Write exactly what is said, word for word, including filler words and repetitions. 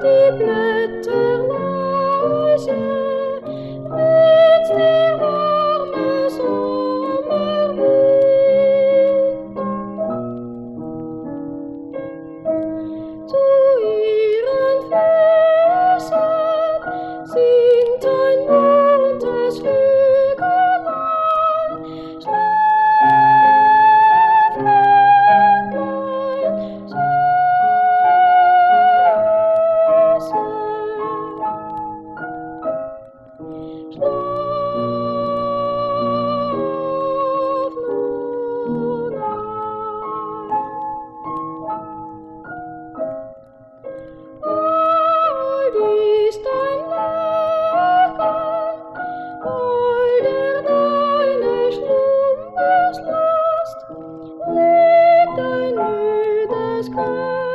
die Blätter leise, weht der warme Sommerwind. Zu ihren Füßen singt ein buntes Flügelein, Schläflein, süße. Schlaf nun ein. Bald ist ein Lächeln, bald er deine Schlummerslast, legt ein müdes Köpfchen